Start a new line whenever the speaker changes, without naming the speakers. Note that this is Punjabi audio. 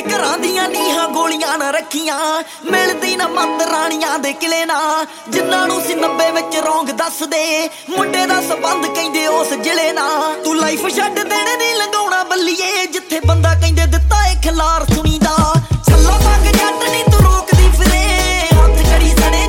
ਘਰਾਂ ਦੀਆਂ ਨੀਹਾਂ ਗੋਲੀਆਂ ਨਾ ਰੱਖੀਆਂ, ਮਿਲਦੀ ਨਾ ਮੱਤ ਰਾਣੀਆਂ ਦੇ ਕਿਲੇ ਨਾ। ਜਿੰਨਾਂ ਨੂੰ ਸੀ 90 ਵਿੱਚ ਰੌਂਗ ਦੱਸਦੇ, ਮੁੰਡੇ ਦਾ ਸਬੰਧ ਕਹਿੰਦੇ ਉਸ ਜ਼ਿਲ੍ਹੇ ਨਾ। ਤੂੰ ਲਾਈਫ ਛੱਡ ਦੇਣੇ ਨਹੀਂ ਲੰਘਾਉਣਾ ਬੱਲੀਏ, ਜਿੱਥੇ ਬੰਦਾ ਕਹਿੰਦੇ ਦਿੱਤਾ ਏ ਖਿਲਾਰ